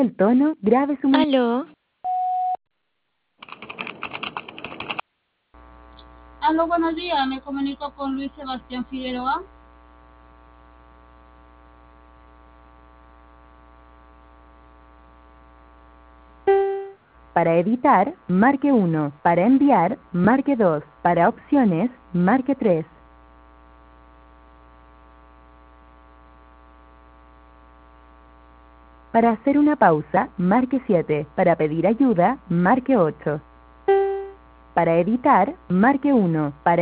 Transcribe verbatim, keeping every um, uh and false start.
El tono grave su mensaje. Aló. Aló, buenos días. Me comunico con Luis Sebastián Figueroa. Para editar, marque uno. Para enviar, marque dos. Para opciones, marque tres. Para hacer una pausa, marque siete. Para pedir ayuda, marque ocho. Para editar, marque uno. Para